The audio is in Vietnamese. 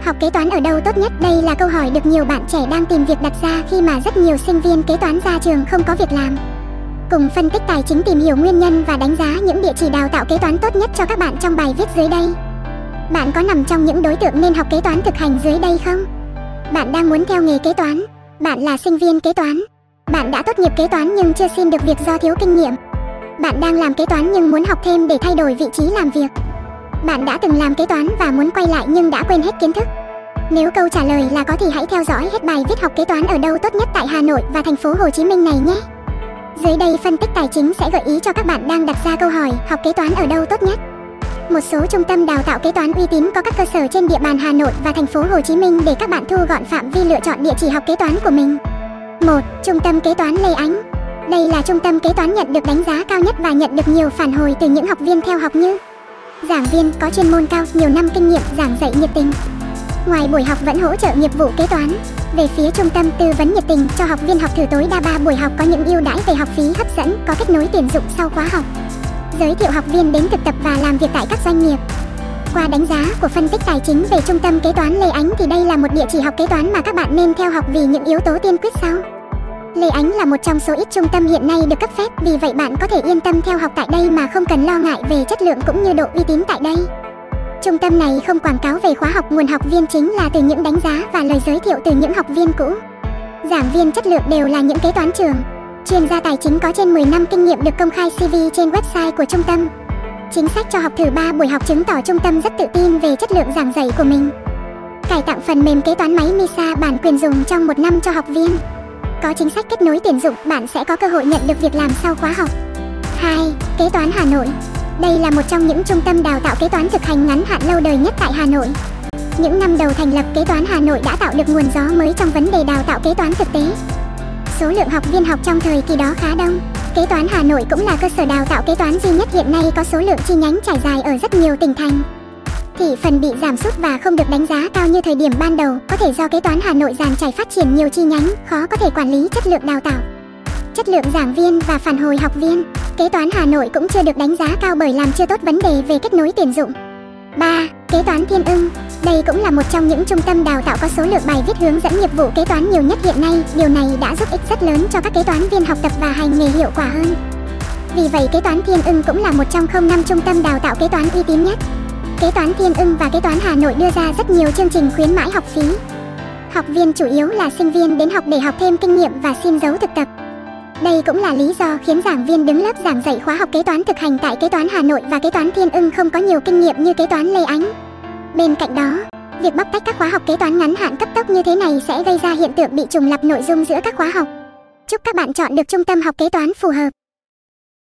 Học kế toán ở đâu tốt nhất? Đây là câu hỏi được nhiều bạn trẻ đang tìm việc đặt ra khi mà rất nhiều sinh viên kế toán ra trường không có việc làm. Cùng phân tích tài chính, tìm hiểu nguyên nhân và đánh giá những địa chỉ đào tạo kế toán tốt nhất cho các bạn trong bài viết dưới đây. Bạn có nằm trong những đối tượng nên học kế toán thực hành dưới đây không? Bạn đang muốn theo nghề kế toán. Bạn là sinh viên kế toán. Bạn đã tốt nghiệp kế toán nhưng chưa xin được việc do thiếu kinh nghiệm. Bạn đang làm kế toán nhưng muốn học thêm để thay đổi vị trí làm việc. Bạn đã từng làm kế toán và muốn quay lại nhưng đã quên hết kiến thức. Nếu câu trả lời là có thì hãy theo dõi hết bài viết học kế toán ở đâu tốt nhất tại Hà Nội và thành phố Hồ Chí Minh này nhé. Dưới đây phân tích tài chính sẽ gợi ý cho các bạn đang đặt ra câu hỏi học kế toán ở đâu tốt nhất. Một số trung tâm đào tạo kế toán uy tín có các cơ sở trên địa bàn Hà Nội và thành phố Hồ Chí Minh để các bạn thu gọn phạm vi lựa chọn địa chỉ học kế toán của mình. 1. Trung tâm kế toán Lê Ánh. Đây là trung tâm kế toán nhận được đánh giá cao nhất và nhận được nhiều phản hồi từ những học viên theo học như: giảng viên có chuyên môn cao, nhiều năm kinh nghiệm, giảng dạy nhiệt tình. Ngoài buổi học vẫn hỗ trợ nghiệp vụ kế toán. Về phía trung tâm, tư vấn nhiệt tình cho học viên học thử tối đa 3 buổi học, có những ưu đãi về học phí hấp dẫn, có kết nối tuyển dụng sau khóa học. Giới thiệu học viên đến thực tập và làm việc tại các doanh nghiệp. Qua đánh giá của phân tích tài chính về trung tâm kế toán Lê Ánh thì đây là một địa chỉ học kế toán mà các bạn nên theo học vì những yếu tố tiên quyết sau. Lê Ánh là một trong số ít trung tâm hiện nay được cấp phép, vì vậy bạn có thể yên tâm theo học tại đây mà không cần lo ngại về chất lượng cũng như độ uy tín tại đây. Trung tâm này không quảng cáo về khóa học, nguồn học viên chính là từ những đánh giá và lời giới thiệu từ những học viên cũ. Giảng viên chất lượng đều là những kế toán trưởng, chuyên gia tài chính có trên 10 năm kinh nghiệm, được công khai CV trên website của trung tâm. Chính sách cho học thử 3 buổi học chứng tỏ trung tâm rất tự tin về chất lượng giảng dạy của mình. Cải tạo phần mềm kế toán máy MISA bản quyền dùng trong 1 năm cho học viên. Có chính sách kết nối tuyển dụng, bạn sẽ có cơ hội nhận được việc làm sau khóa học. 2. Kế toán Hà Nội. Đây là một trong những trung tâm đào tạo kế toán thực hành ngắn hạn lâu đời nhất tại Hà Nội. Những năm đầu thành lập, Kế toán Hà Nội đã tạo được nguồn gió mới trong vấn đề đào tạo kế toán thực tế. Số lượng học viên học trong thời kỳ đó khá đông. Kế toán Hà Nội cũng là cơ sở đào tạo kế toán duy nhất hiện nay có số lượng chi nhánh trải dài ở rất nhiều tỉnh thành. Thị phần bị giảm sút và không được đánh giá cao như thời điểm ban đầu, có thể do Kế toán Hà Nội dàn trải phát triển nhiều chi nhánh, khó có thể quản lý chất lượng đào tạo, chất lượng giảng viên và phản hồi học viên. Kế toán Hà Nội cũng chưa được đánh giá cao bởi làm chưa tốt vấn đề về kết nối tuyển dụng. 3. Kế toán Thiên Ưng. Đây cũng là một trong những trung tâm đào tạo có số lượng bài viết hướng dẫn nghiệp vụ kế toán nhiều nhất hiện nay. Điều này đã giúp ích rất lớn cho các kế toán viên học tập và hành nghề hiệu quả hơn. Vì vậy, Kế toán Thiên Ưng cũng là một trong 5 trung tâm đào tạo kế toán uy tín nhất. Kế toán Thiên Ưng và Kế toán Hà Nội đưa ra rất nhiều chương trình khuyến mãi học phí. Học viên chủ yếu là sinh viên đến học để học thêm kinh nghiệm và xin dấu thực tập. Đây cũng là lý do khiến giảng viên đứng lớp giảng dạy khóa học kế toán thực hành tại Kế toán Hà Nội và Kế toán Thiên Ưng không có nhiều kinh nghiệm như Kế toán Lê Ánh. Bên cạnh đó, việc bóc tách các khóa học kế toán ngắn hạn cấp tốc như thế này sẽ gây ra hiện tượng bị trùng lặp nội dung giữa các khóa học. Chúc các bạn chọn được trung tâm học kế toán phù hợp.